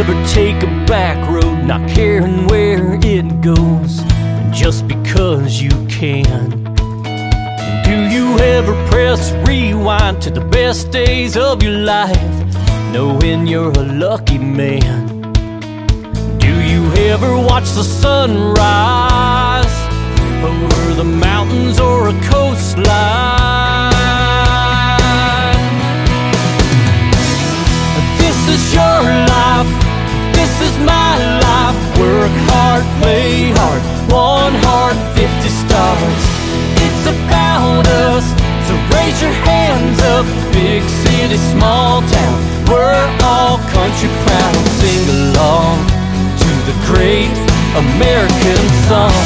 ever take a back road, not caring where it goes, just because you can? Do you ever press rewind to the best days of your life, knowing you're a lucky man? Do you ever watch the sun rise over the mountains or a coastline? This is your life, this is my life. Work hard, play hard, 1 heart, 50 stars. It's about us, so raise your hands up. Big city, small town, we're all country proud. Sing along to the great American song.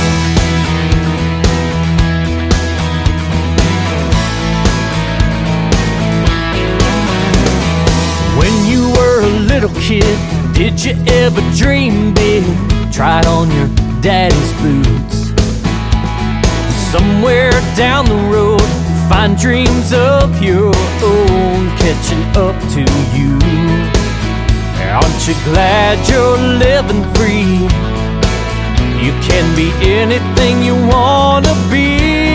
When you were a little kid, did you ever dream big? Try it on your daddy's boots. Somewhere down the road, find dreams of your own catching up to you. Aren't you glad you're living free? You can be anything you wanna be.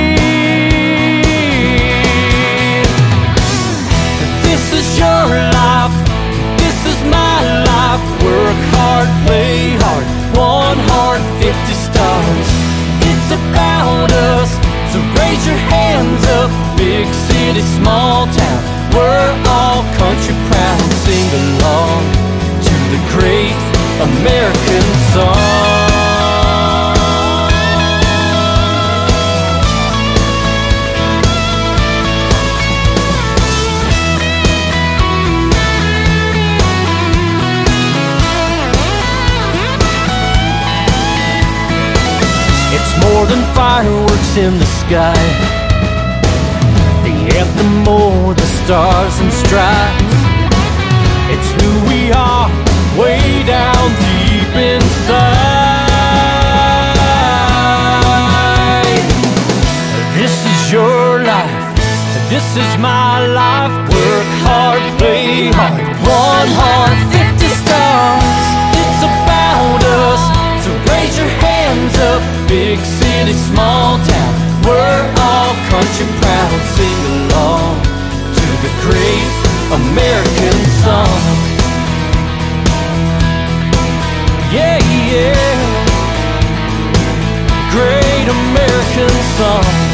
This is your life, this is my life. Work hard, play hard, 1 heart, 50 stars. It's about us, so raise your hands up. Big city, small town, we're all country proud. Sing along to the great American song. It's more than fireworks in the sky, the anthem or the stars and stripes. It's who we are, way down deep inside. This is your life, this is my life. Work hard, play hard, 1 heart, 50 stars. It's about us, so raise your hands up. Big city, small town, we're all country proud. Sing along to the great American song. Yeah, yeah, great American song.